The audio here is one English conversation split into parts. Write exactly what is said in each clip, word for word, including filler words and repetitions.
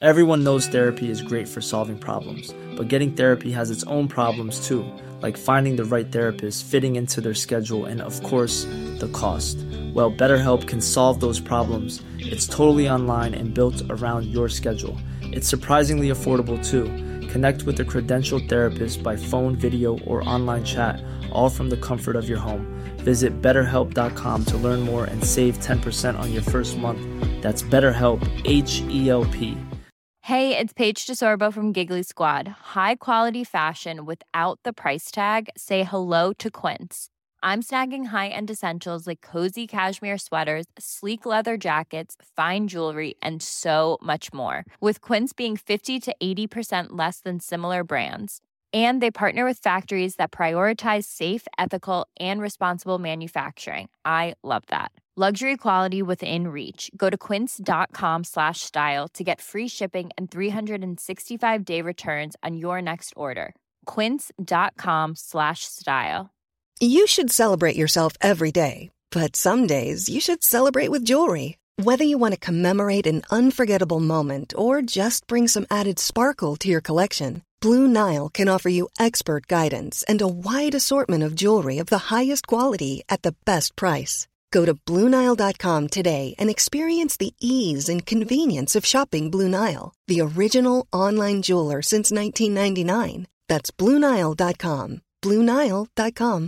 Everyone knows therapy is great for solving problems, but getting therapy has its own problems too, like finding the right therapist, fitting into their schedule, and of course, the cost. Well, BetterHelp can solve those problems. It's totally online and built around your schedule. It's surprisingly affordable too. Connect with a credentialed therapist by phone, video, or online chat, all from the comfort of your home. Visit better help dot com to learn more and save ten percent on your first month. That's BetterHelp, H E L P. Hey, it's Paige DeSorbo from Giggly Squad. High quality fashion without the price tag. Say hello to Quince. I'm snagging high-end essentials like cozy cashmere sweaters, sleek leather jackets, fine jewelry, and so much more. With Quince being fifty to eighty percent less than similar brands. And they partner with factories that prioritize safe, ethical, and responsible manufacturing. I love that. Luxury quality within reach. Go to quince.com slash style to get free shipping and three sixty-five day returns on your next order. Quince.com slash style. You should celebrate yourself every day, but some days you should celebrate with jewelry. Whether you want to commemorate an unforgettable moment or just bring some added sparkle to your collection, Blue Nile can offer you expert guidance and a wide assortment of jewelry of the highest quality at the best price. Go to Blue Nile dot com today and experience the ease and convenience of shopping Blue Nile, the original online jeweler since nineteen ninety-nine. That's Blue Nile dot com. Blue Nile dot com.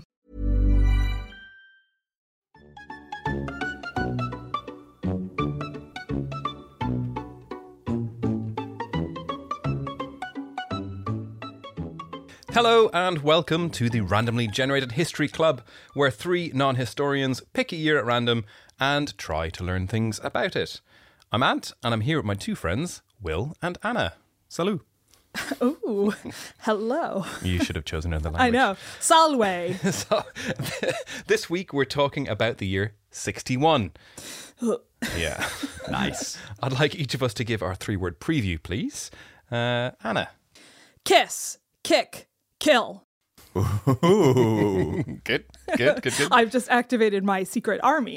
Hello and welcome to the Randomly Generated History Club, where three non-historians pick a year at random and try to learn things about it. I'm Ant, and I'm here with my two friends, Will and Anna. Salut. Ooh, hello. You should have chosen another language. I know. Salve. So, this week we're talking about the year sixty-one. Yeah. Nice. I'd like each of us to give our three-word preview, please. Uh, Anna. Kiss, kick, kill. Ooh. Good, good, good, good. I've just activated my secret army.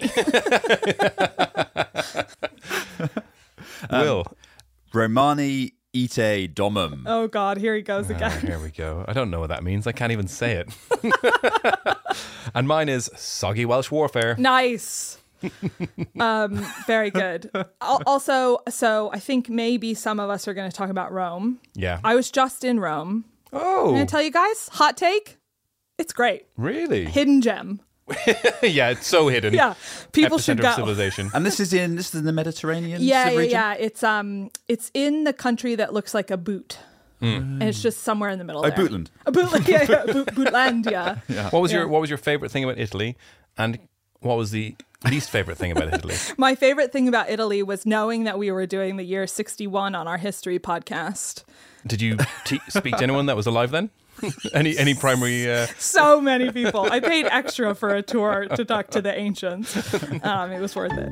Will. Um, Romani ite domum. Oh, God, here he goes again. Oh, here we go. I don't know what that means. I can't even say it. And mine is soggy Welsh warfare. Nice. um, very good. Al- also, so I think maybe some of us are going to talk about Rome. Yeah. I was just in Rome. Oh. I'm going to tell you guys, hot take, it's great. Really? Hidden gem. Yeah, it's so hidden. Yeah, people Epicenter should go. Of civilization. And this is in this is in the Mediterranean Yeah, yeah, region? yeah. It's um, it's in the country that looks like a boot, Mm. and it's just somewhere in the middle. Oh, there. Bootland. A bootland, yeah, yeah. Boot, Bootland, yeah. Yeah. What was Yeah. your What was your favorite thing about Italy, and what was the least favorite thing about Italy? My favorite thing about Italy was knowing that we were doing the year sixty-one on our history podcast. Did you te- speak to anyone that was alive then? any any primary? Uh... So many people. I paid extra for a tour to talk to the ancients. Um, it was worth it.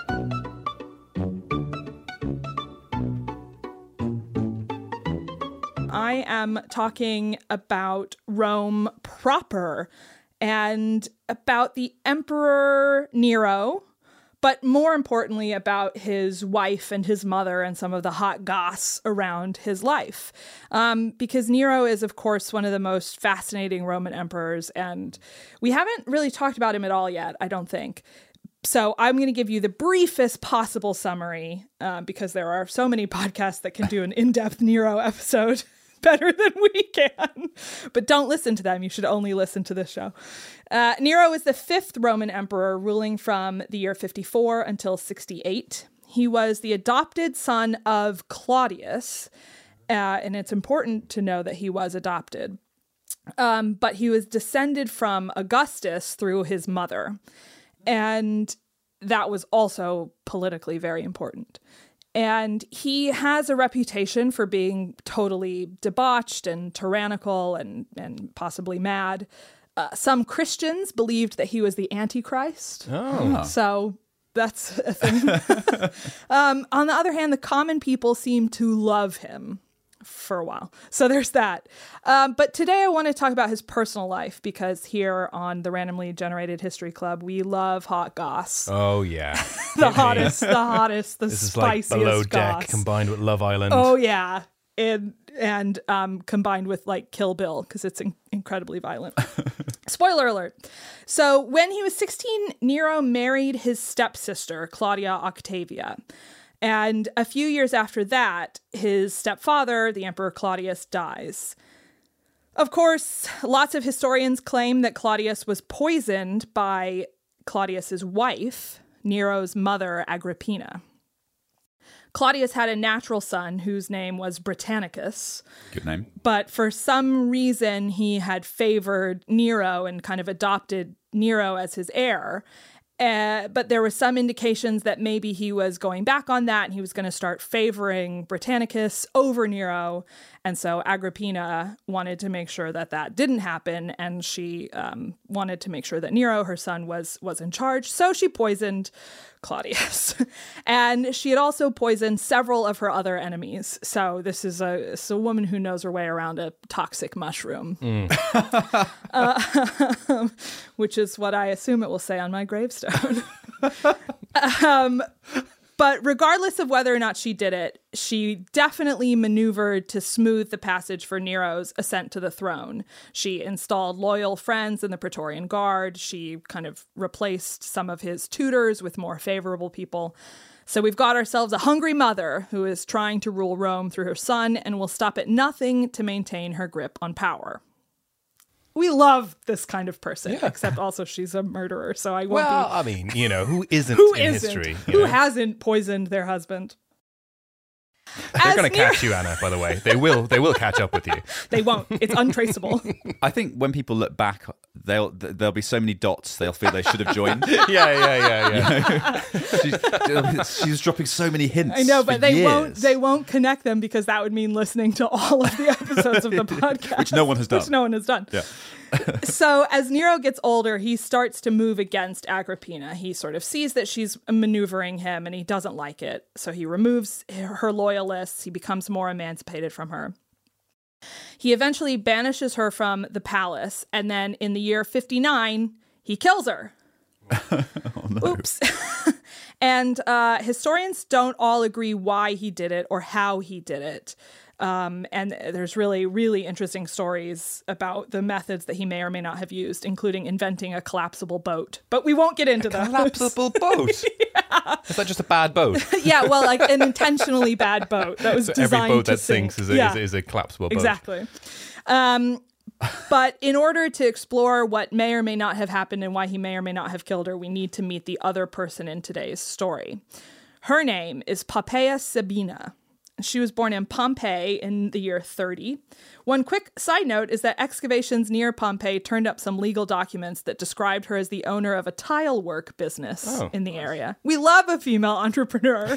I am talking about Rome proper and about the Emperor Nero, but more importantly about his wife and his mother and some of the hot goss around his life. Um, because Nero is, of course, one of the most fascinating Roman emperors, and we haven't really talked about him at all yet, I don't think. So I'm going to give you the briefest possible summary, uh, because there are so many podcasts that can do an in-depth Nero episode better than we can. But don't listen to them. You should only listen to this show. Uh, Nero is the fifth Roman emperor, ruling from the year fifty-four until sixty-eight. He was the adopted son of Claudius, uh, and it's important to know that he was adopted. Um, but he was descended from Augustus through his mother. And that was also politically very important. And he has a reputation for being totally debauched and tyrannical and, and possibly mad. Uh, some Christians believed that he was the Antichrist. Oh. So that's a thing. um, on the other hand, the common people seem to love him for a while. So there's that. Um, but today I want to talk about his personal life because here on the Randomly Generated History Club, we love hot goss. Oh, yeah. the hottest, the hottest, the This is like spiciest Below goss. Deck combined with Love Island. Oh, yeah. And, and um, combined with like Kill Bill because it's in- incredibly violent. Spoiler alert. So when he was sixteen, Nero married his stepsister, Claudia Octavia. And a few years after that, his stepfather, the Emperor Claudius, dies. Of course, lots of historians claim that Claudius was poisoned by Claudius's wife, Nero's mother, Agrippina. Claudius had a natural son whose name was Britannicus. Good name. But for some reason, he had favored Nero and kind of adopted Nero as his heir. Uh, but there were some indications that maybe he was going back on that and he was going to start favoring Britannicus over Nero. And so Agrippina wanted to make sure that that didn't happen. And she um, wanted to make sure that Nero, her son, was, was in charge. So she poisoned Claudius. And she had also poisoned several of her other enemies. So this is a, it's a woman who knows her way around a toxic mushroom, mm. uh, which is what I assume it will say on my gravestone. um, but regardless of whether or not she did it, she definitely maneuvered to smooth the passage for Nero's ascent to the throne. She installed loyal friends in the Praetorian Guard. She kind of replaced some of his tutors with more favorable people. So we've got ourselves a hungry mother who is trying to rule Rome through her son and will stop at nothing to maintain her grip on power. We love this kind of person, Yeah. except also she's a murderer, so I won't Well, be... I mean, you know, who isn't Who in isn't? history? you Who know? hasn't poisoned their husband? They're As going to Nero- catch you, Anna, by the way. They will They will catch up with you. They won't. It's untraceable. I think when people look back, they'll there'll be so many dots they'll feel they should have joined. Yeah, yeah, yeah, yeah. she's, she's dropping so many hints. I know, but for they years, won't. They won't connect them because that would mean listening to all of the episodes of the podcast, Which no one has done. Which no one has done. Yeah. So as Nero gets older, he starts to move against Agrippina. He sort of sees that she's maneuvering him and he doesn't like it. So he removes her loyalists. He becomes more emancipated from her. He eventually banishes her from the palace. And then in the year fifty-nine, he kills her. Oh, no. Oops. And uh, historians don't all agree why he did it or how he did it. Um, and there's really, really interesting stories about the methods that he may or may not have used, including inventing a collapsible boat. But we won't get into that. Collapsible boat? Yeah. Is that just a bad boat? Yeah, well, like an intentionally bad boat that was So designed every boat to that sink. sinks is a, Yeah. is, a, is a collapsible boat. Exactly. Um, but in order to explore what may or may not have happened and why he may or may not have killed her, we need to meet the other person in today's story. Her name is Poppaea Sabina. She was born in Pompeii in the year thirty. One quick side note is that excavations near Pompeii turned up some legal documents that described her as the owner of a tile work business Oh, in the area. We love a female entrepreneur.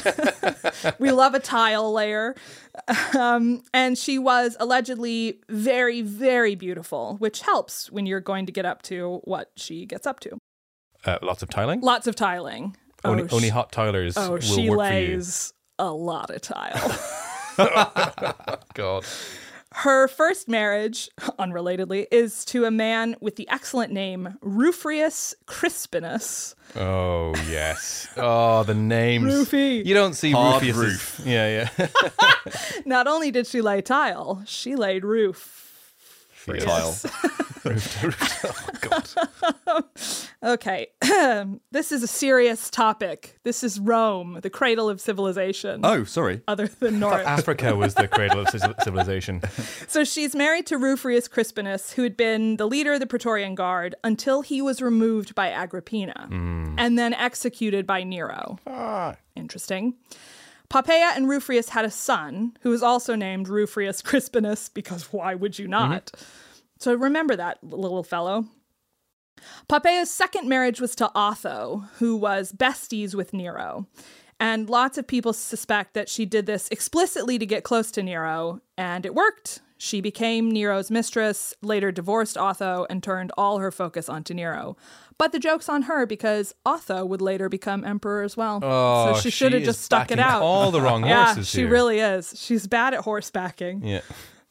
We love a tile layer. Um, and she was allegedly very, very beautiful, which helps when you're going to get up to what she gets up to. Uh, lots of tiling? Lots of tiling. Only, oh, only sh- hot tilers oh, will she work lays a lot of tile. for you. God. Her first marriage, unrelatedly, is to a man with the excellent name Rufrius Crispinus. Oh, yes. Oh, the names. Roofy. You don't see Hard Rufius. roof. Yeah, yeah. Not only did she lay tile, she laid roof. For Yes. tile. Roof to roof. Oh, God. Okay, this is a serious topic. This is Rome, the cradle of civilization. Oh, sorry. Other than I North. thought Africa was the cradle of civ- civilization. So she's married to Rufrius Crispinus, who had been the leader of the Praetorian Guard until he was removed by Agrippina and then executed by Nero. Ah. Interesting. Poppaea and Rufrius had a son who was also named Rufrius Crispinus, because why would you not? Mm-hmm. So remember that, little fellow. Poppaea's second marriage was to Otho, who was besties with Nero. And lots of people suspect that she did this explicitly to get close to Nero, and it worked. She became Nero's mistress, later divorced Otho, and turned all her focus onto Nero. But the joke's on her because Otho would later become emperor as well. Oh, so she should have is just stuck it backing out. all the wrong yeah, horses she here. really is. She's bad at horsebacking. Yeah.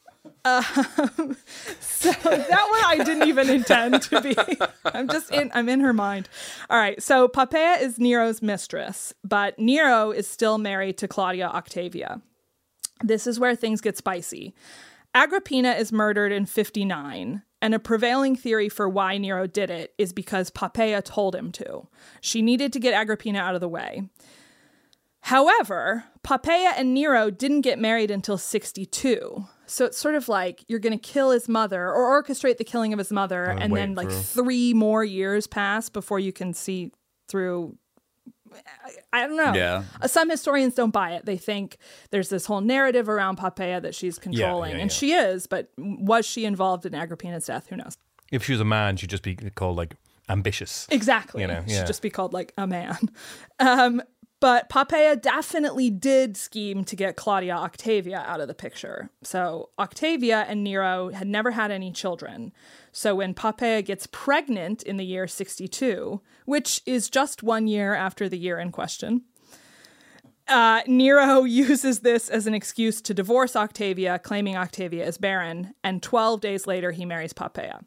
Um, so that one I didn't even intend to be. I'm just in, I'm in her mind. All right. So Poppaea is Nero's mistress, but Nero is still married to Claudia Octavia. This is where things get spicy. Agrippina is murdered in fifty-nine, and a prevailing theory for why Nero did it is because Poppaea told him to. She needed to get Agrippina out of the way. However, Poppaea and Nero didn't get married until sixty-two. So it's sort of like you're going to kill his mother or orchestrate the killing of his mother, And and wait then like for- three more years pass before you can see through. I, I don't know. Yeah. Uh, Some historians don't buy it. They think there's this whole narrative around Poppaea that she's controlling, yeah, and yeah. she is, but was she involved in Agrippina's death? Who knows? If she was a man, she'd just be called like ambitious. Exactly. You know, Should yeah. just be called like a man. Um, but Poppaea definitely did scheme to get Claudia Octavia out of the picture. So Octavia and Nero had never had any children. So when Poppaea gets pregnant in the year sixty-two, which is just one year after the year in question, uh, Nero uses this as an excuse to divorce Octavia, claiming Octavia is barren, and twelve days later he marries Poppaea.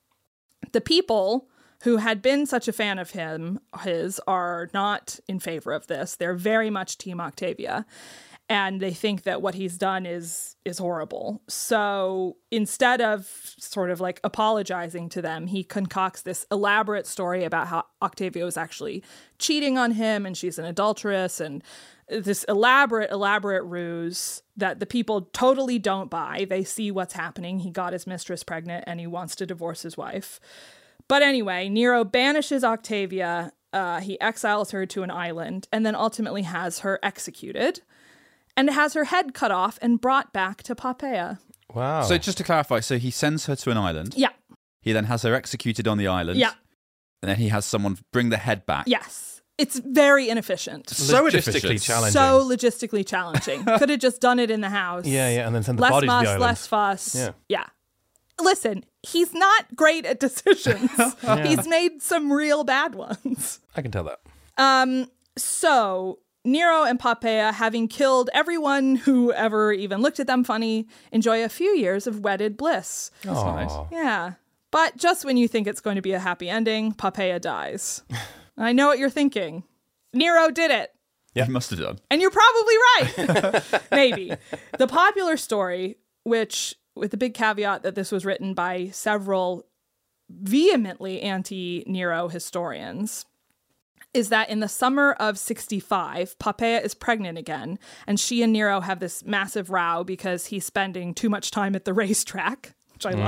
The people who had been such a fan of him, his, are not in favor of this. They're very much Team Octavia, and they think that what he's done is is horrible. So instead of sort of like apologizing to them, he concocts this elaborate story about how Octavia was actually cheating on him and she's an adulteress, and this elaborate, elaborate ruse that the people totally don't buy. They see what's happening. He got his mistress pregnant and he wants to divorce his wife. But anyway, Nero banishes Octavia. Uh, he exiles her to an island and then ultimately has her executed and has her head cut off and brought back to Poppaea. Wow. So just to clarify, so he sends her to an island. Yeah. He then has her executed on the island. Yeah. And then he has someone bring the head back. Yes. It's very inefficient. So logistically inefficient. challenging. So logistically challenging. Could have just done it in the house. yeah, yeah, and then send the Less body to muss, the island. less fuss. Yeah. Yeah. Listen, he's not great at decisions. He's made some real bad ones. I can tell that. Um, so Nero and Poppaea, having killed everyone who ever even looked at them funny, enjoy a few years of wedded bliss. That's nice. Aw. Yeah. But just when you think it's going to be a happy ending, Poppaea dies. I know what you're thinking. Nero did it. Yeah. He must have done. And you're probably right. Maybe. The popular story, which, with the big caveat that this was written by several vehemently anti-Nero historians, is that in the summer of sixty-five, Poppaea is pregnant again, and she and Nero have this massive row because he's spending too much time at the racetrack, which I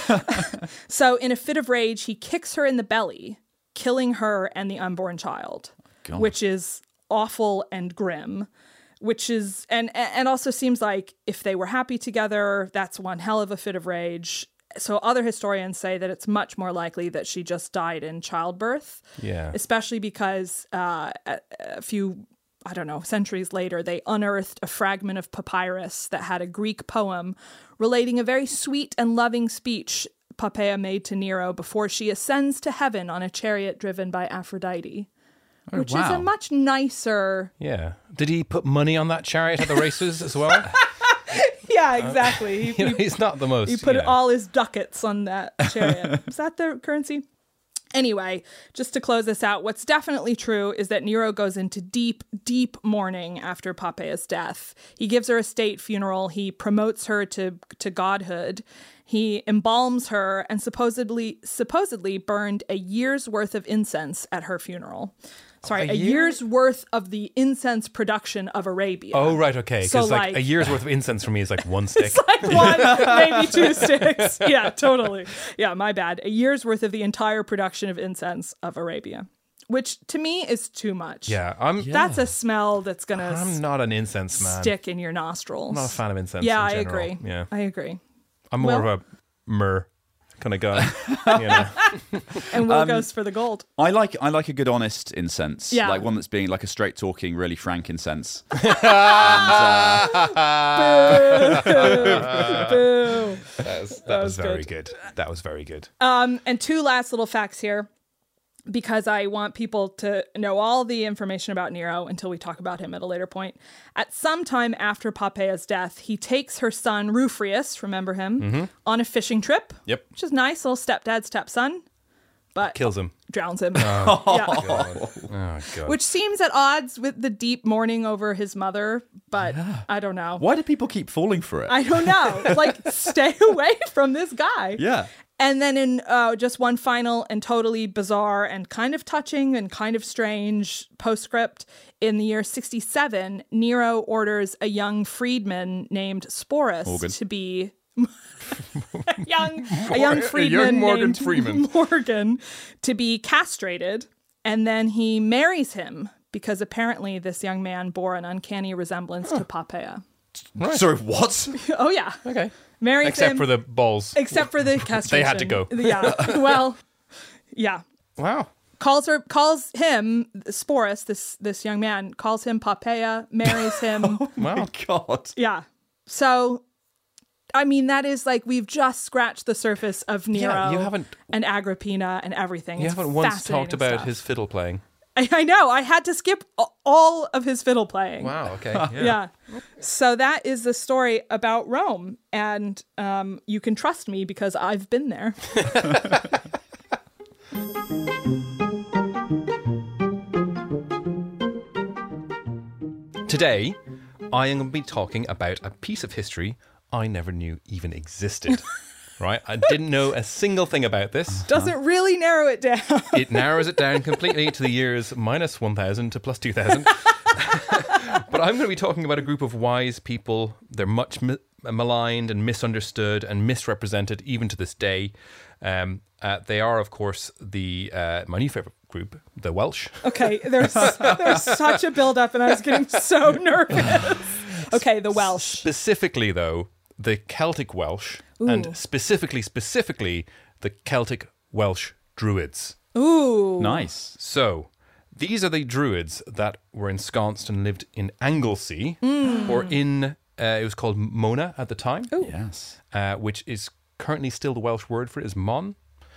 love. So in a fit of rage, he kicks her in the belly, killing her and the unborn child, God. which is awful and grim. Which is, and and also seems like if they were happy together, that's one hell of a fit of rage. So other historians say that it's much more likely that she just died in childbirth. Yeah. Especially because uh, a, a few, I don't know, centuries later, they unearthed a fragment of papyrus that had a Greek poem relating a very sweet and loving speech Poppaea made to Nero before she ascends to heaven on a chariot driven by Aphrodite. Oh, Which is wow. a much nicer... Yeah. Did he put money on that chariot at the races as well? Yeah, exactly. He, You know, he, he's not the most. he put you know. all his ducats on that chariot. Is that the currency? Anyway, just to close this out, what's definitely true is that Nero goes into deep, deep mourning after Poppaea's death. He gives her a state funeral. He promotes her to, to godhood. He embalms her and supposedly supposedly burned a year's worth of incense at her funeral. Sorry, A a, year? year's worth of the incense production of Arabia. Oh, right, okay. Because So, like, like- a year's worth of incense for me is like one stick. It's like one, maybe two sticks. Yeah, totally. Yeah, my bad. A year's worth of the entire production of incense of Arabia, which to me is too much. Yeah, I'm. That's a smell that's going to I'm not an incense man. stick in your nostrils. I'm not a fan of incense. Yeah, in I general. agree. Yeah, I agree. I'm more Well- of a myrrh kind of guy. You know. And Will goes for the gold. I like I like a good honest incense. Yeah. Like one that's being like a straight talking, really frank incense. Boo. Boo. That was, that That was was very good. good. That was very good. Um, and two last little facts here, because I want people to know all the information about Nero until we talk about him at a later point. At some time after Poppeia's death, he takes her son Rufrius, remember him, Mm-hmm. on a fishing trip. Yep. Which is nice, little stepdad, stepson, but Kills him. drowns him. Yeah. Oh, God. Which seems at odds with the deep mourning over his mother, but I don't know. Why do people keep falling for it? I don't know. Like, stay away from this guy. yeah. And then in uh, just one final and totally bizarre and kind of touching and kind of strange postscript, in the year sixty-seven, Nero orders a young freedman named Sporus Morgan. to be a young a young freedman A young Morgan named Freeman. Morgan to be castrated, and then he marries him because apparently this young man bore an uncanny resemblance to Poppaea. Right. Sorry, what? Oh yeah, Okay. marries Except him for the balls. except for the castration. They had to go. Yeah. Well, yeah. Wow. Calls her, calls him Sporus. This this young man calls him Poppaea, marries him. Wow. God. Yeah. So, I mean, that is like we've just scratched the surface of Nero Yeah, you haven't- and Agrippina and everything. You It's haven't once fascinating talked about stuff. his fiddle playing. I, I know. I had to skip a- all of his fiddle playing. Wow. Okay. Yeah. Yeah. So that is the story about Rome. And um, you can trust me because I've been there. Today, I am going to be talking about a piece of history I never knew even existed. Right? I didn't know a single thing about this. Doesn't really narrow it down. It narrows it down completely to the years minus one thousand to plus two thousand. But I'm going to be talking about a group of wise people. They're much mi- maligned and misunderstood and misrepresented even to this day. Um, uh, they are, of course, the uh, my new favorite group, the Welsh. Okay, there's there's such a build up and I was getting so nervous. Okay, the Welsh. Specifically, though, the Celtic Welsh, and specifically, specifically, the Celtic Welsh Druids. Ooh. Nice. So, these are the Druids that were ensconced and lived in Anglesey, or in, uh, it was called Mona at the time, Yes. uh, which is currently still the Welsh word for it is Mon.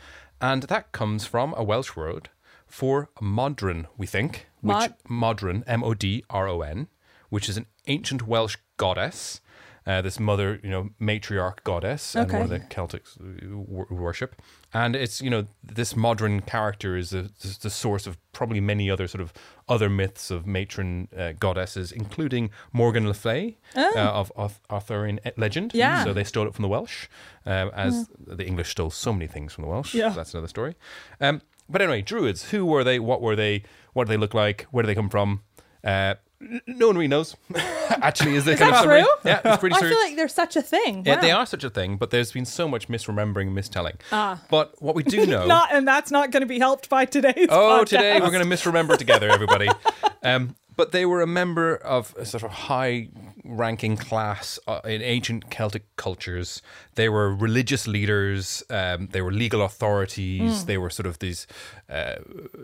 And that comes from a Welsh word for modron, we think, which Mod- modron, M O D R O N, which is an ancient Welsh goddess, uh, this mother, you know, matriarch goddess, and Okay. one of the Celtics w- worship. And it's, you know, this modron character is a, is the source of probably many other sort of other myths of matron uh, goddesses, including Morgan Le Fay uh, of, of Arthurian legend. Yeah. So they stole it from the Welsh, um, as the English stole so many things from the Welsh. Yeah. So that's another story. Um, but anyway, Druids, who were they? What were they? What do they look like? Where do they come from? Uh, n- no one really knows. Actually, is the Is kind that of summary. true? Yeah, it's pretty I true. feel like there's such a thing. Yeah, Wow. they are such a thing, but there's been so much misremembering, mistelling. Ah. But what we do know... Not, and that's not going to be helped by today's Oh, podcast. today we're going to misremember together, everybody. Um, but they were a member of a sort of high-ranking class uh, in ancient Celtic cultures. They were religious leaders. Um, they were legal authorities. They were sort of these uh,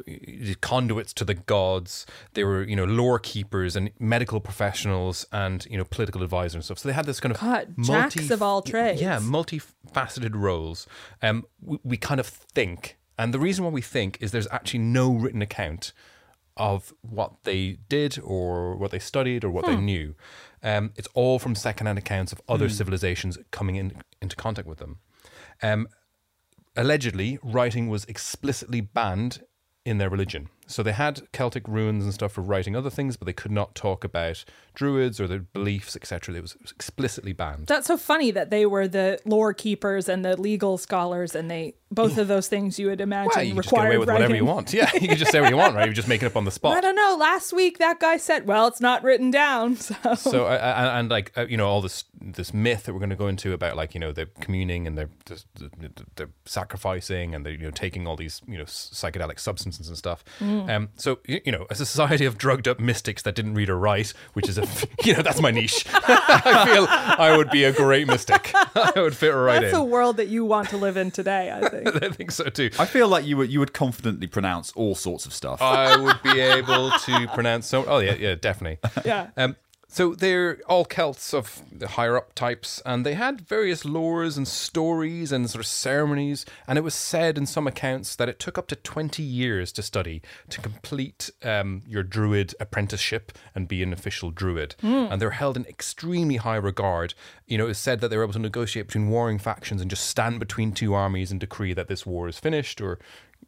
conduits to the gods. They were, you know, lore keepers and medical professionals and, you know, political advisors and stuff. So they had this kind of God, jacks of all trades. Yeah, multifaceted roles. Um, we, we kind of think, and the reason why we think is there's actually no written account of what they did or what they studied or what they knew. Um, it's all from secondhand accounts of other civilizations coming in into contact with them. Um, allegedly, writing was explicitly banned in their religion. So they had Celtic runes and stuff for writing other things, but they could not talk about druids or their beliefs, et cetera. It was explicitly banned. That's so funny that they were the lore keepers and the legal scholars, and they both of those things you would imagine Well, you can just get required away with writing. whatever you want. Yeah, you can just say what you want, right? You just make it up on the spot. I don't know. Last week that guy said, "Well, it's not written down." So, So uh, and, and like uh, you know all this this myth that we're going to go into about like you know they're communing and they're they're, they're sacrificing and they're you know taking all these you know psychedelic substances and stuff. Mm. Um, so, you, you know, a society of drugged up mystics that didn't read or write, which is, a, you know, that's my niche. I feel I would be a great mystic. I would fit right That's in. a world that you want to live in today, I think. I think so too. I feel like you would you would confidently pronounce all sorts of stuff. I would be able to pronounce so. Oh yeah, yeah, definitely. Yeah. Um, so they're all Celts of the higher up types, and they had various lores and stories and sort of ceremonies. And it was said in some accounts that it took up to twenty years to study to complete um, your druid apprenticeship and be an official druid. Mm. And they're held in extremely high regard. You know, it's said that they were able to negotiate between warring factions and just stand between two armies and decree that this war is finished, or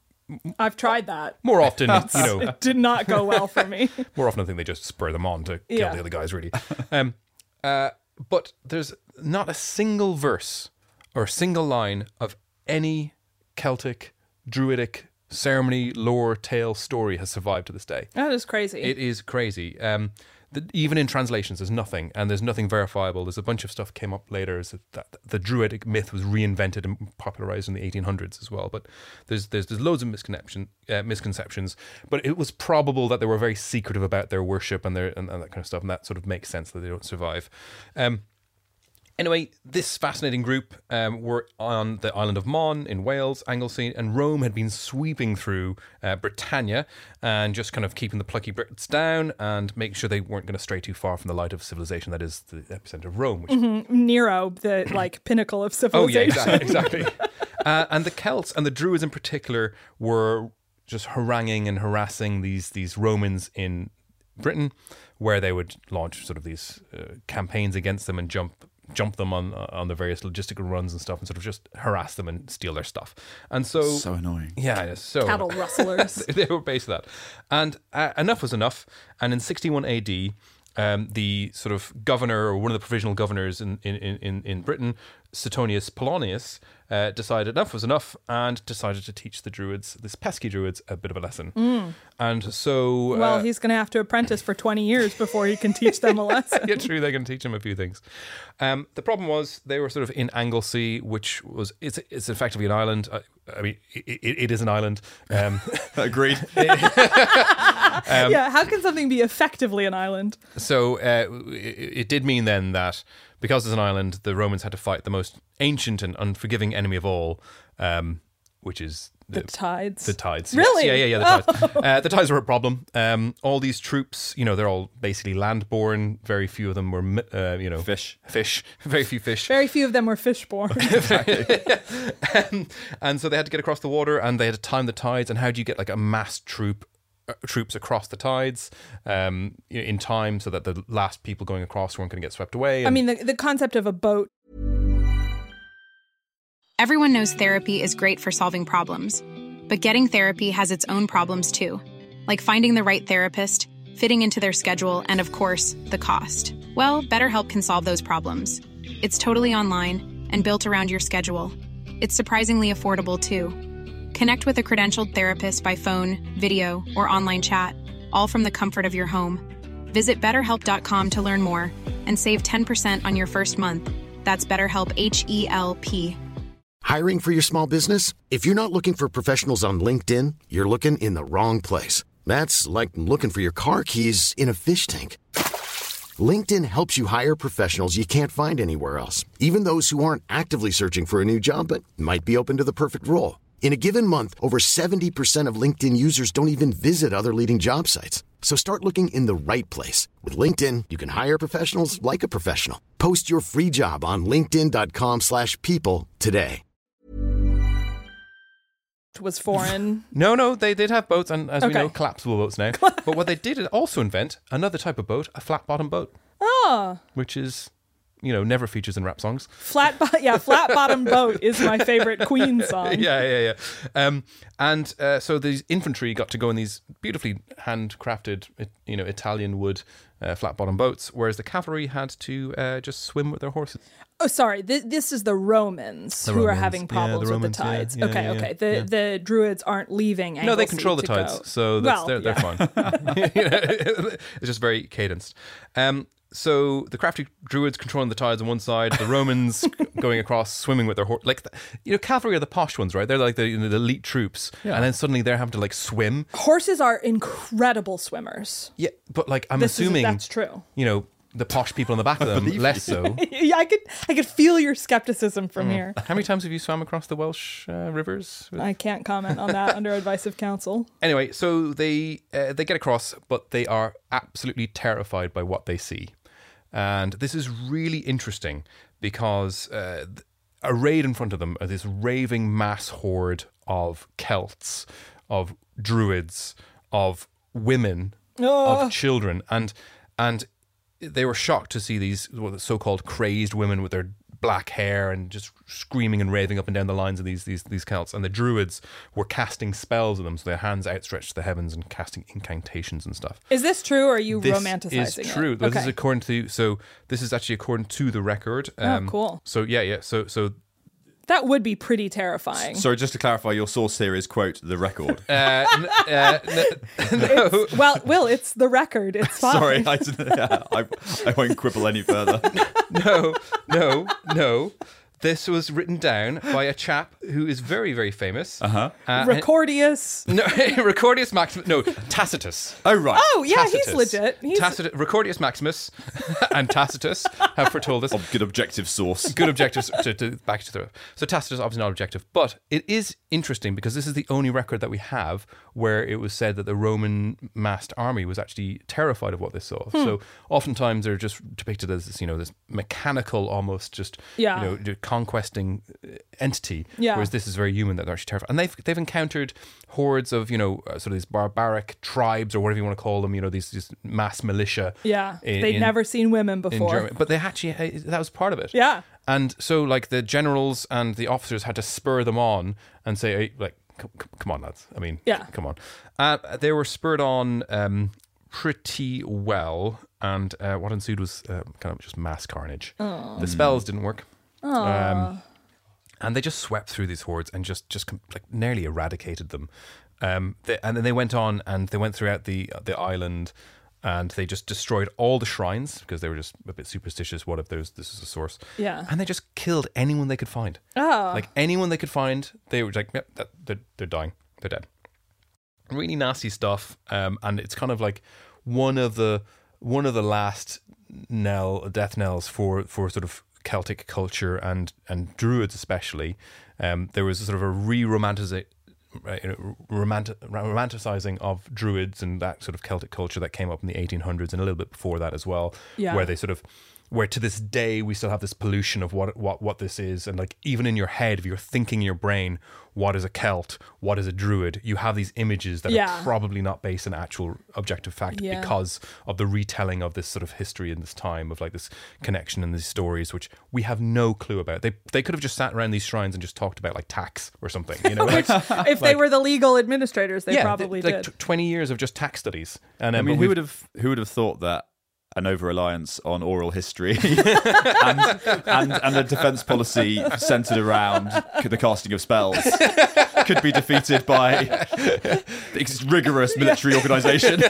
I've tried that. more often, you know, It did not go well for me. more often I think they just spur them on to kill Yeah. the other guys, really. Um, uh, but there's not a single verse or a single line of any Celtic, Druidic ceremony, lore, tale, story has survived to this day. That is crazy. It is crazy. Um, the, even in translations, there's nothing, and there's nothing verifiable. There's a bunch of stuff came up later. Is that, that the Druidic myth was reinvented and popularized in the eighteen hundreds as well. But there's there's, there's loads of misconception, uh, misconceptions. But it was probable that they were very secretive about their worship and their and, and that kind of stuff, and that sort of makes sense that they don't survive. Um, Anyway, this fascinating group um, were on the island of Mon in Wales, Anglesey, and Rome had been sweeping through uh, Britannia and just kind of keeping the plucky Brits down and making sure they weren't going to stray too far from the light of civilization that is the epicenter of Rome. Which Mm-hmm. Nero, the like pinnacle of Oh yeah, civilization. exactly. exactly. uh, and the Celts and the Druids in particular were just haranguing and harassing these these Romans in Britain, where they would launch sort of these uh, campaigns against them and jump jump them on on the various logistical runs and stuff, and sort of just harass them and steal their stuff. And so, So annoying. yeah, it's so Cattle rustlers. they were based on that. And uh, enough was enough. And in sixty-one A D, um, the sort of governor, or one of the provisional governors in in in, in Britain, Suetonius Polonius, uh, decided enough was enough and decided to teach the Druids, this pesky Druids, a bit of a lesson. Mm. And so, Well, uh, he's going to have to apprentice for twenty years before he can teach them a lesson. yeah, true. They can teach them a few things. Um, the problem was they were sort of in Anglesey, which was it's it's effectively an island. I, I mean, it, it, it is an island. Um, Agreed. Yeah, how can something be effectively an island? so uh, it, it did mean then that because it's an island, the Romans had to fight the most ancient and unforgiving enemy of all, um, which is The tides. The tides. Really? Yes. Yeah, yeah, yeah. The tides. Uh, the tides were a problem. Um, all these troops, you know, they're all basically land-born. Very few of them were, uh, you know, Fish. Fish. Very few fish. Very few of them were fishborn. um, and so they had to get across the water, and they had to time the tides. And how do you get like a massed troop? Uh, troops across the tides um, in time so that the last people going across weren't going to get swept away. I mean, the, the concept of a boat. Everyone knows therapy is great for solving problems, but getting therapy has its own problems too, like finding the right therapist, fitting into their schedule, and of course, the cost. Well, BetterHelp can solve those problems. It's totally online and built around your schedule. It's surprisingly affordable too. Connect with a credentialed therapist by phone, video, or online chat, all from the comfort of your home. Visit better help dot com to learn more and save ten percent on your first month. That's BetterHelp, H E L P. Hiring for your small business? If you're not looking for professionals on LinkedIn, you're looking in the wrong place. That's like looking for your car keys in a fish tank. LinkedIn helps you hire professionals you can't find anywhere else, even those who aren't actively searching for a new job but might be open to the perfect role. In a given month, over seventy percent of LinkedIn users don't even visit other leading job sites. So start looking in the right place. With LinkedIn, you can hire professionals like a professional. Post your free job on linkedin dot com slash people today. Was foreign. No, no, they did have boats, and as we Okay. know, collapsible boats now. But what they did is also invent another type of boat, a flat-bottom boat, Oh, which is, you know, never features in rap songs. flat, bo- yeah, flat bottom boat is my favorite Queen song. Yeah, yeah, yeah. Um, and uh, so these infantry got to go in these beautifully handcrafted, you know, Italian wood uh, flat-bottom boats, whereas the cavalry had to uh, just swim with their horses. Oh, sorry. Th- this is the Romans The who are Romans. having Yeah, the problems Romans, with the yeah, tides. yeah, okay, yeah, okay. The yeah. the Druids aren't leaving. No, they Anglesey control the to tides, go. so that's, Well, they're, they're yeah. fine. You know, it's just very cadenced. Um, so the crafty druids controlling the tides on one side, the Romans going across, swimming with their horse. Like, the, you know, cavalry are the posh ones, right? They're like the, you know, the elite troops. Yeah. And then suddenly they're having to like swim. Horses are incredible swimmers. Yeah, but like, I'm this assuming. Is, that's true. You know, the posh people on the back of them, less so. Yeah, I could I could feel your skepticism from mm. here. How many times have you swam across the Welsh uh, rivers? With... I can't comment on that under advice of counsel. Anyway, so they uh, they get across, but they are absolutely terrified by what they see. And this is really interesting because uh, arrayed in front of them are this raving mass horde of Celts, of druids, of women, oh. of children. And and they were shocked to see these so-called crazed women with their black hair and just screaming and raving up and down the lines of these these these Celts. And the druids were casting spells on them, so their hands outstretched to the heavens and casting incantations and stuff. Is this true, or are you this romanticizing is true. it? This okay. is according to so this is actually according to the record. Um, oh, cool. So yeah, yeah. So so. That would be pretty terrifying. Sorry, just to clarify, your source here is, quote, the record. Uh, n- uh, n- no. It's, well, Will, it's the record. It's fine. Sorry, I, yeah, I, I won't quibble any further. No, no, no. This was written down by a chap who is very, very famous. Uh-huh. Uh, Recordius. No, Recordius Maximus. No, Tacitus. Oh, right. Oh, yeah, Tacitus. he's legit. He's... Tacitus, Recordius Maximus and Tacitus have foretold this. Oh, good objective source. Good objectives to, to back to the. So Tacitus is obviously not objective, but it is interesting because this is the only record that we have where it was said that the Roman massed army was actually terrified of what they saw. Hmm. So oftentimes they're just depicted as this, you know, this mechanical, almost just, yeah. you know, conquesting entity, yeah. whereas this is very human, that they're actually terrified. And they've they've encountered hordes of, you know, uh, sort of these barbaric tribes or whatever you want to call them, you know, these, these mass militia. Yeah, in, they'd in, never seen women before. But they actually, that was part of it. Yeah. And so like the generals and the officers had to spur them on and say, hey, like, c- c- come on, lads. I mean, yeah. c- come on. Uh, they were spurred on um, pretty well. And uh, what ensued was uh, kind of just mass carnage. Aww. The spells didn't work. Um, and they just swept through these hordes and just, just like nearly eradicated them. Um, they, and then they went on and they went throughout the the island and they just destroyed all the shrines because they were just a bit superstitious. What if there's this is a source? Yeah. And they just killed anyone they could find. Oh. Like anyone they could find, they were like, yep, that, they're, they're dying. They're dead. Really nasty stuff. Um, and it's kind of like one of the one of the last knell death knells for for sort of Celtic culture and and Druids especially. Um, there was a sort of a re-romanticizing romantic, romanticizing of Druids and that sort of Celtic culture that came up in the eighteen hundreds and a little bit before that as well, yeah. where they sort of where to this day we still have this pollution of what what what this is. And like even in your head, if you're thinking in your brain, what is a Celt, what is a Druid, you have these images that yeah. are probably not based on actual objective fact yeah. because of the retelling of this sort of history in this time of like this connection and these stories which we have no clue about. They they could have just sat around these shrines and just talked about like tax or something, you know. Like, if like, they were the legal administrators, they yeah, probably like did. T- twenty years of just tax studies. And um, I mean, who would have who would have thought that an over-reliance on oral history and, and and a defence policy centred around the casting of spells could be defeated by rigorous military organisation.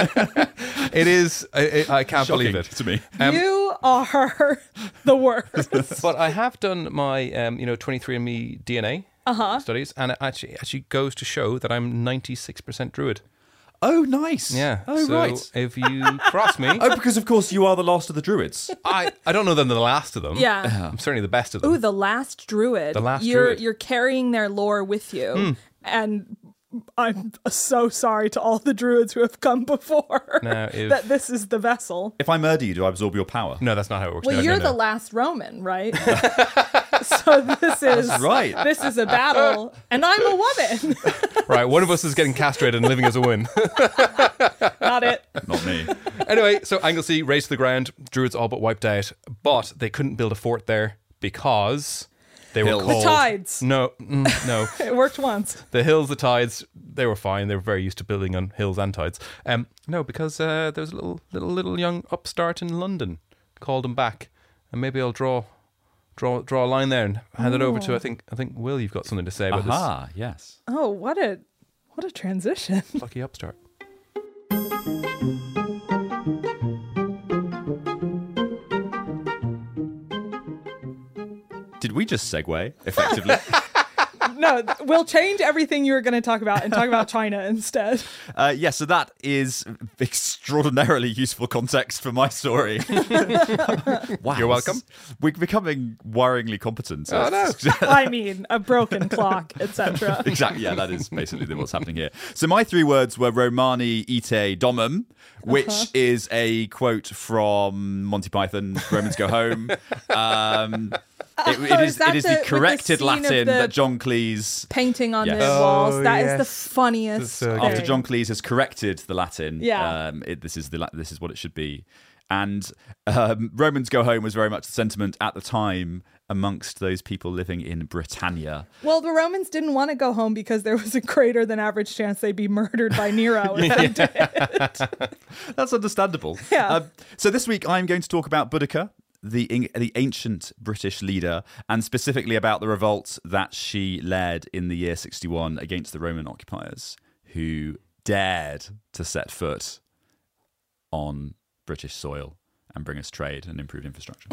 It is. I, I can't Shocking believe it to me. Um, you are the worst. But I have done my, um, you know, twenty-three and me D N A uh-huh. studies, and it actually actually goes to show that I'm ninety-six percent Druid. Oh, nice. Yeah. Oh, so right. if you cross me... Oh, because of course you are the last of the Druids. I, I don't know that I'm the last of them. Yeah. I'm certainly the best of them. Ooh, the last Druid. The last you're, Druid. You're carrying their lore with you. Mm. And I'm so sorry to all the Druids who have come before now, if, that this is the vessel. If I murder you, do I absorb your power? No, that's not how it works. Well, no, you're no, no. the last Roman, right? So this is That's right. This is a battle, and I'm a woman. Right, one of us is getting castrated and living as a win. Not it. Not me. Anyway, so Anglesey razed to the ground. Druids all but wiped out, but they couldn't build a fort there because they Hills. were called... The tides. No, mm, no. It worked once. The hills, the tides, they were fine. They were very used to building on hills and tides. Um, no, because uh, there was a little, little, little young upstart in London called them back, and maybe I'll draw, draw, draw a line there and hand oh. it over to. I think, I think Will, you've got something to say about Aha, yes. Oh, what a, what a transition! this lucky upstart. Did we just segue effectively? No, th- we'll change everything you were going to talk about and talk about China instead. Uh, yeah, so that is extraordinarily useful context for my story. Wow. You're welcome. We're becoming worryingly competent. Oh, no. I mean, a broken clock, et cetera. Exactly, yeah, that is basically what's happening here. So my three words were Romani ite domum, which uh-huh. is a quote from Monty Python, Romans Go Home. Um... It, it, oh, is, is it is the, the corrected the Latin that John Cleese... Painting on yes. the walls. Oh, That yes. is the funniest So thing. After John Cleese has corrected the Latin, Yeah. um, it, this is the this is what it should be. And um, Romans Go Home was very much the sentiment at the time amongst those people living in Britannia. Well, the Romans didn't want to go home because there was a greater than average chance they'd be murdered by Nero if they did. That's understandable. Yeah. Um, so this week I'm going to talk about Boudica, the the ancient British leader, and specifically about the revolt that she led in the year sixty-one against the Roman occupiers who dared to set foot on British soil and bring us trade and improved infrastructure.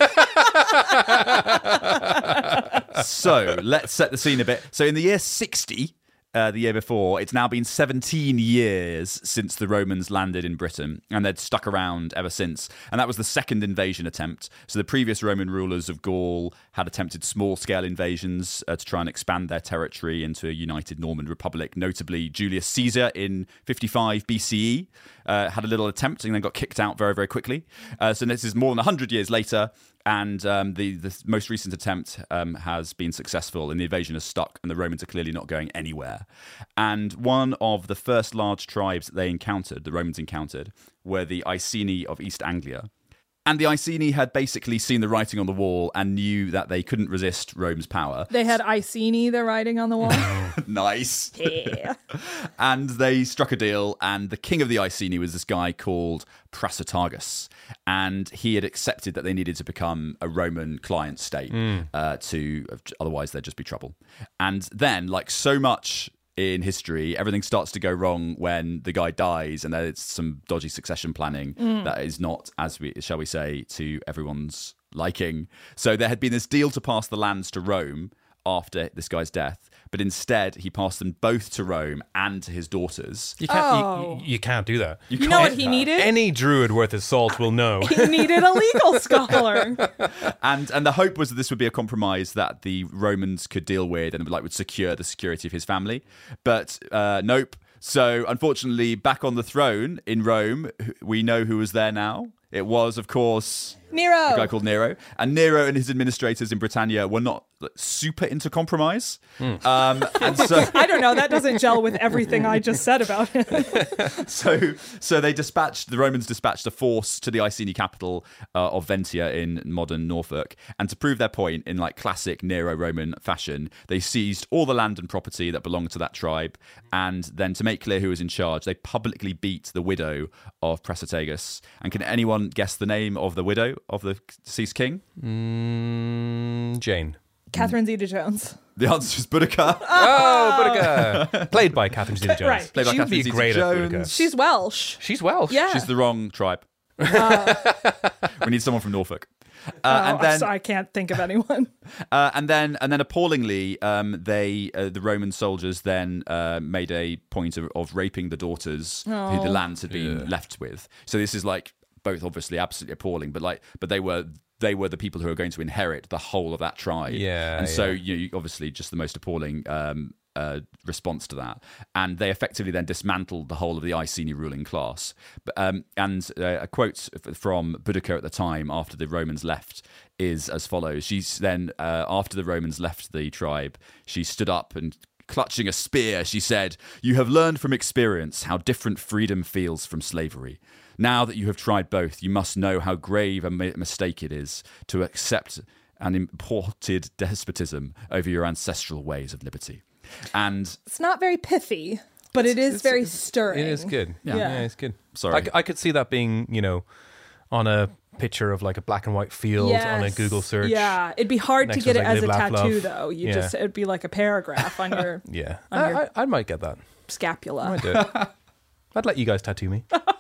So let's set the scene a bit. So in the year sixty, Uh, the year before, it's now been seventeen years since the Romans landed in Britain, and they'd stuck around ever since. And that was the second invasion attempt. So the previous Roman rulers of Gaul had attempted small-scale invasions uh, to try and expand their territory into a united Norman republic. Notably, Julius Caesar in fifty-five B C E uh, had a little attempt and then got kicked out very, very quickly. Uh, so this is more than one hundred years later. And um, the, the most recent attempt um, has been successful, and the invasion has stuck, and the Romans are clearly not going anywhere. And one of the first large tribes that they encountered, the Romans encountered, were the Iceni of East Anglia. And the Iceni had basically seen the writing on the wall and knew that they couldn't resist Rome's power. They had Iceni, the writing on the wall. Nice. Yeah. And they struck a deal, and the king of the Iceni was this guy called Prasutagus. And he had accepted that they needed to become a Roman client state mm. uh, to, otherwise there'd just be trouble. And then, like so much in history, everything starts to go wrong when the guy dies, and there's some dodgy succession planning mm. that is not, as we shall we say, to everyone's liking. So there had been this deal to pass the lands to Rome after this guy's death, but instead he passed them both to Rome and to his daughters. You can't, oh. you, you can't do that. You, you know what he needed? Any druid worth his salt will know. He needed a legal scholar. and and the hope was that this would be a compromise that the Romans could deal with and like would secure the security of his family. But uh, nope. So unfortunately, back on the throne in Rome, we know who was there now. It was, of course, Nero, a guy called Nero. And Nero and his administrators in Britannia were not super into compromise. Mm. Um, and so I don't know. That doesn't gel with everything I just said about it. so, so they dispatched the Romans dispatched a force to the Iceni capital uh, of Ventia in modern Norfolk, and to prove their point in like classic Nero-Roman fashion, they seized all the land and property that belonged to that tribe, and then to make clear who was in charge, they publicly beat the widow of Prasutagus. And can anyone guess the name of the widow of the deceased king? Mm, Jane. Catherine Zeta-Jones. The answer is Boudica. Oh, Boudica. Played by Catherine Zeta-Jones. Right. Played by She would Catherine be great at Zeta-Jones. Boudica. She's Welsh. She's Welsh. Yeah. She's the wrong tribe. Uh, we need someone from Norfolk. Uh, oh, and then, I can't think of anyone. Uh, and then, and then, appallingly, um, they uh, the Roman soldiers then uh, made a point of, of raping the daughters oh. who the lands had been Yeah. left with. So this is like both obviously absolutely appalling, but like, but they were they were the people who are going to inherit the whole of that tribe. Yeah, and so yeah. you know, obviously just the most appalling. Um, Uh, response to that, and they effectively then dismantled the whole of the Iceni ruling class. But, um, and uh, a quote from Boudica at the time after the Romans left is as follows. She's then, uh, after the Romans left the tribe, she stood up and clutching a spear, she said, "You have learned from experience how different freedom feels from slavery. Now that you have tried both, you must know how grave a mi- mistake it is to accept an imported despotism over your ancestral ways of liberty." And it's not very pithy, but it is it's, very it's, stirring. It is good. Yeah, Yeah. yeah it's good. Sorry. I, I could see that being, you know, on a picture of like a black and white field yes. on a Google search. Yeah, it'd be hard to Next get was it like as a live, laugh, tattoo, love. though. You Yeah. just it'd be like a paragraph on your Yeah. on I, your I, I might get that. scapula. I might do it. I'd let you guys tattoo me.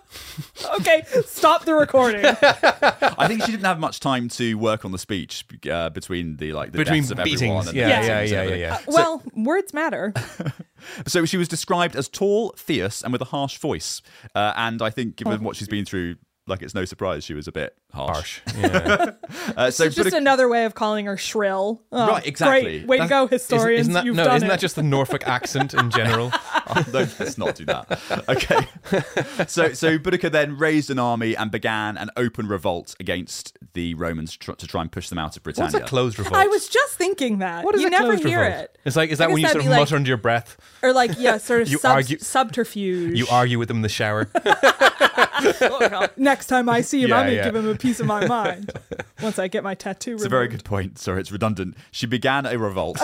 Okay, stop the recording. I think she didn't have much time to work on the speech uh, between the like the Between deaths of beatings. everyone. And Yeah, the yeah, beatings yeah, and yeah, everything. yeah. Well, words matter. So she was described as tall, fierce, and with a harsh voice. Uh, and I think, given what she's been through, like it's no surprise she was a bit harsh. Harsh. Yeah. uh, so It's just Boudica- another way of calling her shrill. Oh, Right, exactly. Great. Way to That's- go, isn't, historians. isn't that, You've no, done isn't it. that just the Norfolk accent in general? Oh, no, let's not do that. Okay. So, so Boudica then raised an army and began an open revolt against the Romans tr- to try and push them out of Britannia. What's a closed revolt? I was just thinking that. What is you a never closed hear revolt? it. It's like, is I that when guess you sort that'd of be mutter like- under your breath? Or like, yeah, sort of You sub- argue- subterfuge. You argue with them in the shower. Next time I see him, Yeah, I'm going to yeah. give him a piece of my mind. Once I get my tattoo It's a removed. very good point. Sorry, it's redundant. She began a revolt.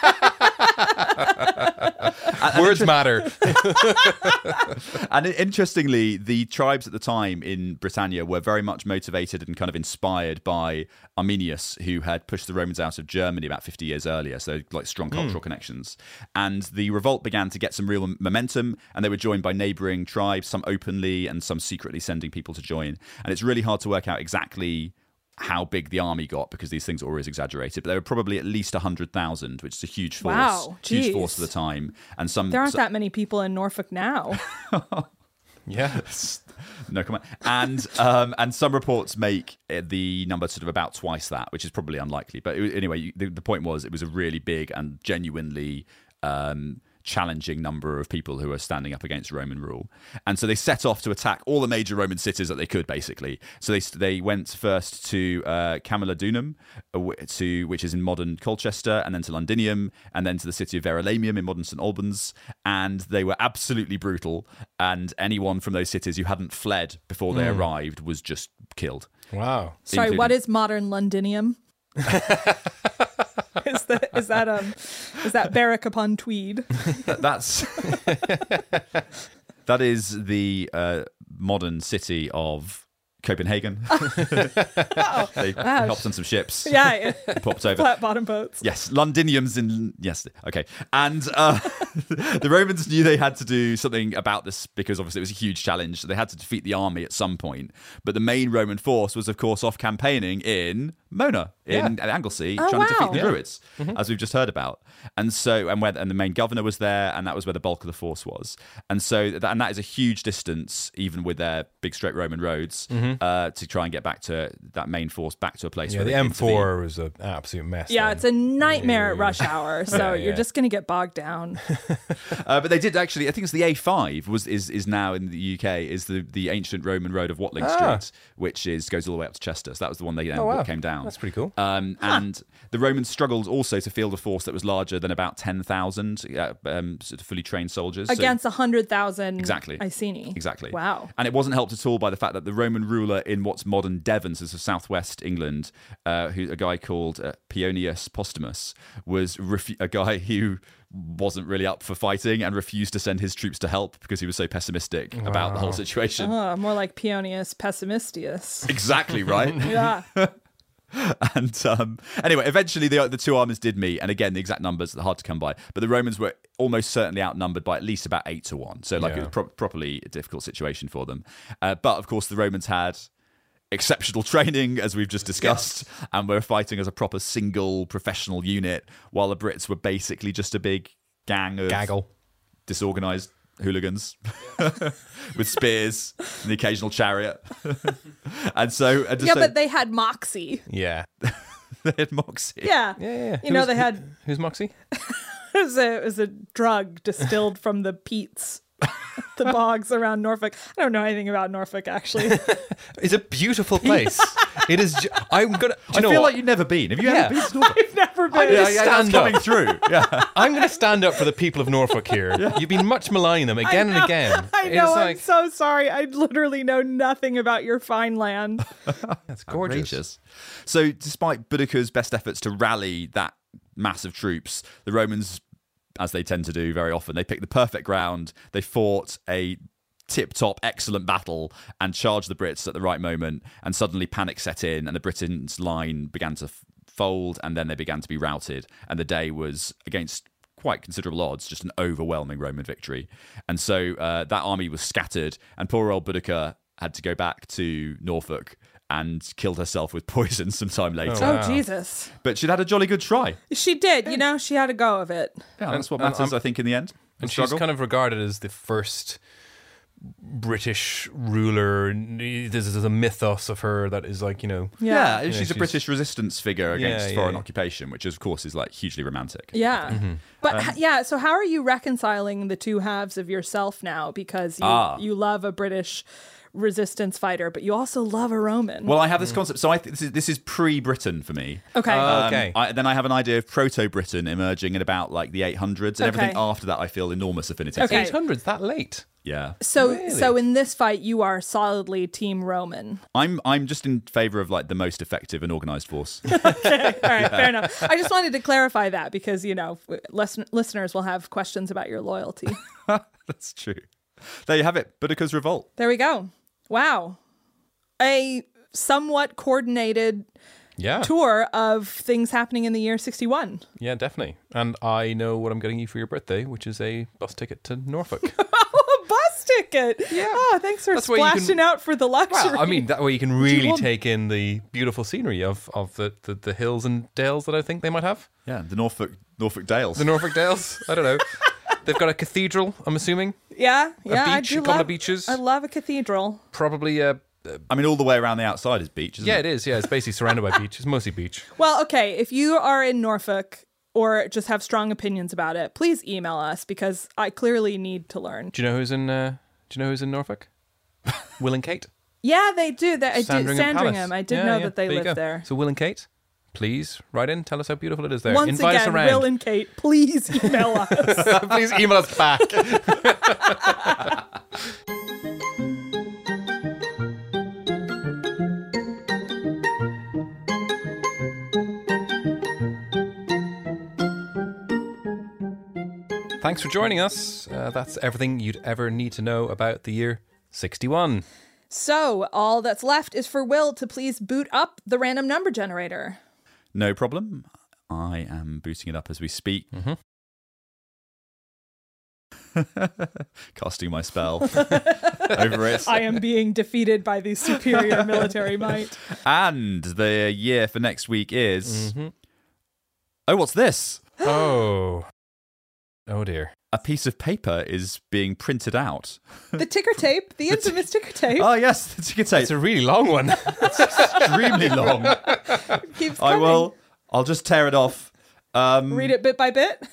Words matter. And interestingly, the tribes at the time in Britannia were very much motivated and kind of inspired by Arminius, who had pushed the Romans out of Germany about fifty years earlier. So, like, strong cultural connections. And the revolt began to get some real momentum, and they were joined by neighbouring tribes, some openly and some secretly sending people to join. And it's really hard to work out exactly how big the army got because these things are always exaggerated, but there were probably at least one hundred thousand, which is a huge force. Wow, huge geez. force for the time. And some There aren't so- that many people in Norfolk now. Yeah. No comment. And um, and some reports make uh, the number sort of about twice that, which is probably unlikely. But it, anyway, you- the, the point was it was a really big and genuinely um, challenging number of people who were standing up against Roman rule. And so they set off to attack all the major Roman cities that they could, basically. So they they went first to uh, Camulodunum, uh, wh- to which is in modern Colchester, and then to Londinium, and then to the city of Verulamium in modern St Albans. And they were absolutely brutal. And anyone from those cities who hadn't fled before they arrived was just killed. Wow. Sorry, Including- what is modern Londinium? is that is that um is that Berwick upon Tweed? That- that's that is the uh, modern city of Copenhagen. They wow. hopped on some ships. Yeah, Popped over. flat bottom boats. Yes, Londiniums in yes, okay, and uh, the Romans knew they had to do something about this because obviously it was a huge challenge. So they had to defeat the army at some point. But the main Roman force was, of course, off campaigning in Mona, in Anglesey, Oh, trying to wow. defeat the Druids, as we've just heard about. And so, and where and the main governor was there, and that was where the bulk of the force was. And so, that, and that is a huge distance, even with their big straight Roman roads, uh, to try and get back to that main force, back to a place Yeah, where the they can M four was an absolute mess. Yeah, then. it's a nightmare at rush hour. So Yeah, you're yeah. just gonna get bogged down. Uh, but they did actually. I think it's the A five was is is now in the U K is the, the ancient Roman road of Watling Ah. Street, which is goes all the way up to Chester. So that was the one they then Oh, wow. came down. That's pretty cool. Um, and the Romans struggled also to field a force that was larger than about ten thousand uh, um, sort of fully trained soldiers So- Against a hundred thousand Exactly. Iceni. Exactly. Wow. And it wasn't helped at all by the fact that the Roman ruler in what's modern Devon, so southwest England, uh, who a guy called uh, Pionius Postumus, was refu- a guy who wasn't really up for fighting and refused to send his troops to help because he was so pessimistic about the whole situation. Oh, more like Pionius Pessimistius. Exactly right. Yeah. And um, anyway, eventually the the two armies did meet, and again the exact numbers are hard to come by. But the Romans were almost certainly outnumbered by at least about eight to one. So like Yeah. it was pro- properly a difficult situation for them. Uh, but of course the Romans had exceptional training, as we've just discussed, and were fighting as a proper single professional unit, while the Brits were basically just a big gang of Gaggle. disorganized hooligans with spears and the occasional chariot. And so, and Yeah, so but they had moxie. Yeah. they had moxie. Yeah. Yeah, yeah. You know, Who's- they had Who's Moxie? it was a it was a drug distilled from the peats, the bogs around Norfolk. I don't know anything about Norfolk actually. It's a beautiful place. It is. Ju- I'm gonna. Do I know you feel what? like you've never been? Have you Yeah. ever been to Norfolk? I've never been. gonna Yeah, yeah, that's stand coming up. through. Yeah. I'm going to stand up for the people of Norfolk here. You've been much maligning them again I and know, again. I It's know. like, I'm so sorry. I literally know nothing about your fine land. that's gorgeous. Outrageous. So, despite Boudica's best efforts to rally that mass of troops, the Romans, as they tend to do very often, they picked the perfect ground. They fought a tip-top excellent battle and charged the Brits at the right moment, and suddenly panic set in and the Britain's line began to f- fold, and then they began to be routed, and the day was, against quite considerable odds, just an overwhelming Roman victory. And so uh, that army was scattered, and poor old Boudica had to go back to Norfolk and killed herself with poison sometime later. Oh, wow. Jesus. But she'd had a jolly good try. She did, you know, she had a go of it. Yeah, that's what And- matters, and- I think, in the end. And The she's struggle. kind of regarded as the first British ruler. There's there's a mythos of her that is like, you know... Yeah, Yeah. she's Yeah, a she's- British resistance figure against Yeah, foreign yeah. occupation, which, of course, is like hugely romantic. Yeah. Mm-hmm. But Um, h- yeah, so how are you reconciling the two halves of yourself now? Because you, Ah. you love a British resistance fighter, but you also love a Roman. Well, I have this concept. So I th- this is this is pre-Britain for me. okay. Uh, Um, Okay. I, then I have an idea of proto-Britain emerging in about like the eight hundreds, and Okay. everything after that I feel enormous affinity. Okay. to. eight hundreds, that late? Yeah, so really? so in this fight, you are solidly Team Roman. I'm I'm just in favour of like the most effective and organised force. All right, fair enough. I just wanted to clarify that because, you know, listen- listeners will have questions about your loyalty. That's true. There you have it. Boudica's revolt. There we go. Wow. A somewhat coordinated Yeah. tour of things happening in the year sixty-one. Yeah, definitely. And I know what I'm getting you for your birthday, which is a bus ticket to Norfolk. A bus ticket. Yeah. Oh, thanks for That's where you can- splashing out for the luxury. Well, I mean, that way you can really want- take in the beautiful scenery of, of the, the, the hills and dales that I think they might have. Yeah, the Norfolk Norfolk Dales. The Norfolk Dales. I don't know. They've got a cathedral, I'm assuming. yeah, yeah. I beach, do a couple love, of beaches. I love a cathedral. Probably, uh, I mean, all the way around the outside is beach, isn't yeah, it? it is. Yeah, it's basically surrounded by beach. It's mostly beach. Well, okay, if you are in Norfolk or just have strong opinions about it, please email us because I clearly need to learn. Do you know who's in? Uh, do you know who's in Norfolk? Will and Kate. Yeah, they do. They, I did, Sandringham Sandringham. Palace. I did Yeah, know yeah, that they there you live go. there. So Will and Kate, please write in. Tell us how beautiful it is there. Once Invite us again, around. Will and Kate, please email us. Please email us back. Thanks for joining us. Uh, that's everything you'd ever need to know about the year sixty-one. So, all that's left is for Will to please boot up the random number generator. No problem. I am booting it up as we speak. Mm-hmm. Casting my spell over it. I am being defeated by the superior military might. And the year for next week is... Mm-hmm. Oh, what's this? Oh. Oh dear. A piece of paper is being printed out. The ticker tape, the infamous ticker tape, Oh, yes, the ticket tape. It's a really long one. Extremely long. keeps I coming. will... I'll just tear it off. Um, Read it bit by bit.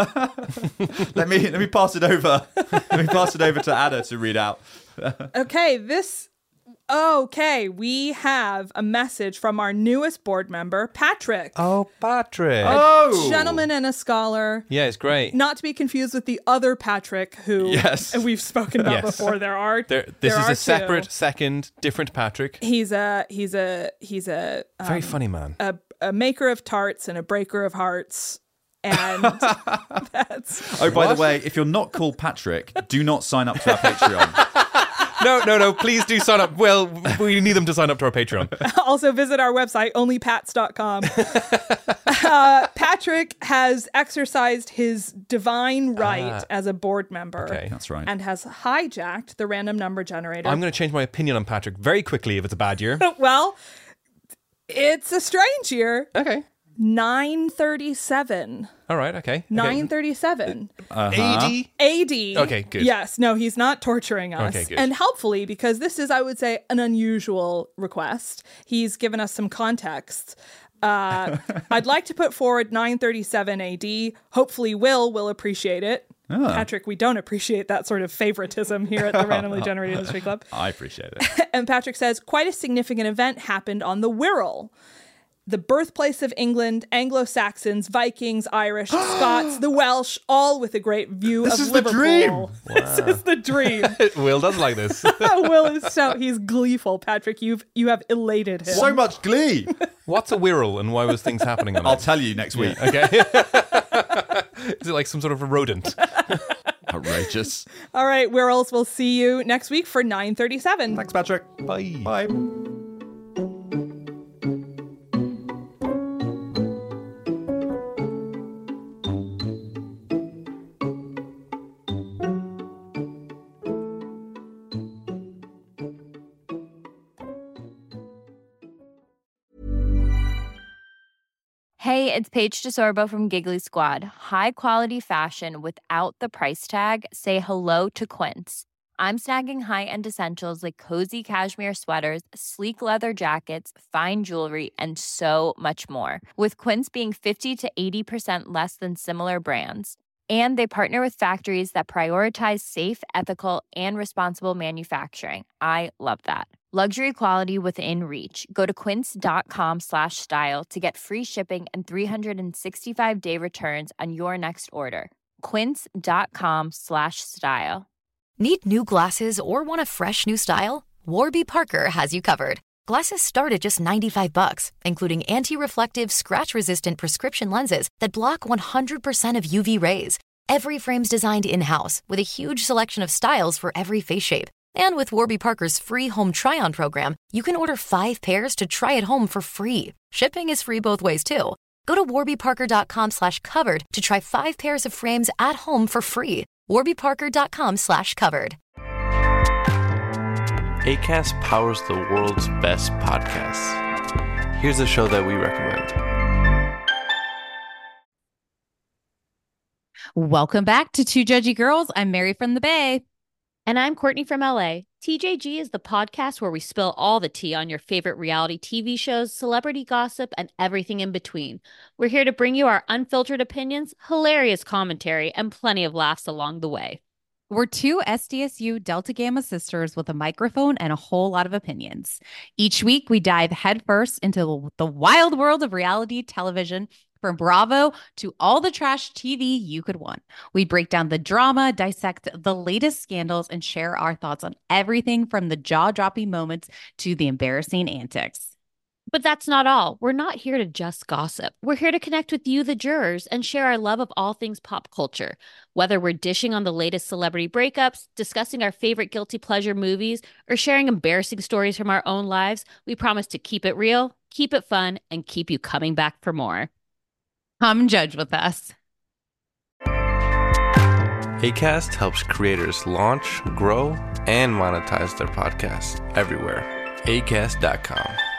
let me let me pass it over. Let me pass it over to Anna to read out. Okay, this. Okay, we have a message from our newest board member, Patrick. Oh, Patrick. Oh, Gentleman and a scholar. Yeah, it's great. Not to be confused with the other Patrick who Yes. we've spoken about Yes. before. There are There, this there is are a separate, two. second, different Patrick. He's a he's a he's a um, Very funny man. a, a maker of tarts and a breaker of hearts. And that's Oh, by the way, if you're not called Patrick, do not sign up to our Patreon. No, no, no. Please do sign up. Well, we need them to sign up to our Patreon. also visit our website, only pats dot com. uh, Patrick has exercised his divine right as a board member. Okay. That's right. And has hijacked the random number generator. I'm going to change my opinion on Patrick very quickly if it's a bad year. well, it's a strange year. Okay. nine thirty-seven. All right. Okay. nine thirty-seven. A D. A D. Okay, good. Yes, no, he's not torturing us. Okay, good. And helpfully, because this is, I would say, an unusual request, he's given us some context. Uh, I'd like to put forward nine thirty-seven A D. Hopefully, Will will appreciate it. Ah. Patrick, we don't appreciate that sort of favoritism here at the Randomly Generated History Club. I appreciate it. And Patrick says, quite a significant event happened on the Wirral. The birthplace of England, Anglo-Saxons, Vikings, Irish, Scots, the Welsh, all with a great view This of is the Liverpool. dream. This is the dream. Will does like this. Will is so he's gleeful. Patrick, you've you have elated him. So much glee. What's a Wirral and why was things happening on I'll it? tell you next week. Okay. Is it like some sort of a rodent? Outrageous. All right, Wirrals, we'll see you next week for nine thirty-seven. Thanks, Patrick. Bye. Bye. Hey, it's Paige DeSorbo from Giggly Squad. High quality fashion without the price tag. Say hello to Quince. I'm snagging high-end essentials like cozy cashmere sweaters, sleek leather jackets, fine jewelry, and so much more. With Quince being fifty to eighty percent less than similar brands. And they partner with factories that prioritize safe, ethical, and responsible manufacturing. I love that. Luxury quality within reach. Go to quince.com slash style to get free shipping and three sixty-five day returns on your next order. Quince.com slash style. Need new glasses or want a fresh new style? Warby Parker has you covered. Glasses start at just ninety-five bucks, including anti-reflective, scratch-resistant prescription lenses that block one hundred percent of U V rays. Every frame's designed in-house with a huge selection of styles for every face shape. And with Warby Parker's free home try-on program, you can order five pairs to try at home for free. Shipping is free both ways, too. Go to warbyparker.com slash covered to try five pairs of frames at home for free. warbyparker.com slash covered. Acast powers the world's best podcasts. Here's a show that we recommend. Welcome back to Two Judgy Girls. I'm Mary from the Bay. And I'm Courtney from L A. T J G is the podcast where we spill all the tea on your favorite reality T V shows, celebrity gossip, and everything in between. We're here to bring you our unfiltered opinions, hilarious commentary, and plenty of laughs along the way. We're two S D S U Delta Gamma sisters with a microphone and a whole lot of opinions. Each week, we dive headfirst into the wild world of reality television, from Bravo to all the trash T V you could want. We break down the drama, dissect the latest scandals, and share our thoughts on everything from the jaw-dropping moments to the embarrassing antics. But that's not all. We're not here to just gossip. We're here to connect with you, the jurors, and share our love of all things pop culture. Whether we're dishing on the latest celebrity breakups, discussing our favorite guilty pleasure movies, or sharing embarrassing stories from our own lives, we promise to keep it real, keep it fun, and keep you coming back for more. Come judge with us. Acast helps creators launch, grow, and monetize their podcasts everywhere. acast dot com.